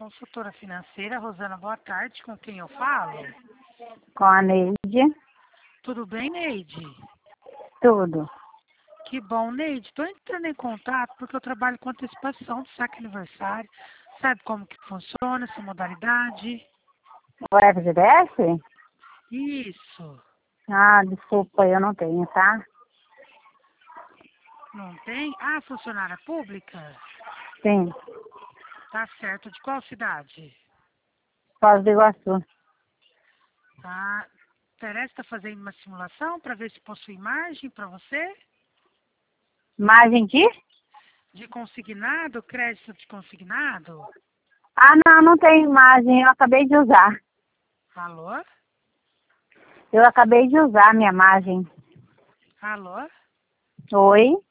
consultora financeira. Rosana, boa tarde. Com quem eu falo? Com a Neide. Tudo bem, Neide? Tudo. Que bom, Neide. Estou entrando em contato porque eu trabalho com antecipação do saque aniversário. Sabe como que funciona essa modalidade? O FGTS? Isso. Ah, desculpa, eu não tenho, tá? Não tem? Ah, funcionária pública? Sim, Tá certo. De qual cidade? Foz do Iguaçu. Tá. Teresa está fazendo uma simulação para ver se possui margem para você? Margem de? De consignado, crédito de consignado? Ah, não tem margem, eu acabei de usar. Alô? Eu acabei de usar minha margem. Alô? Oi?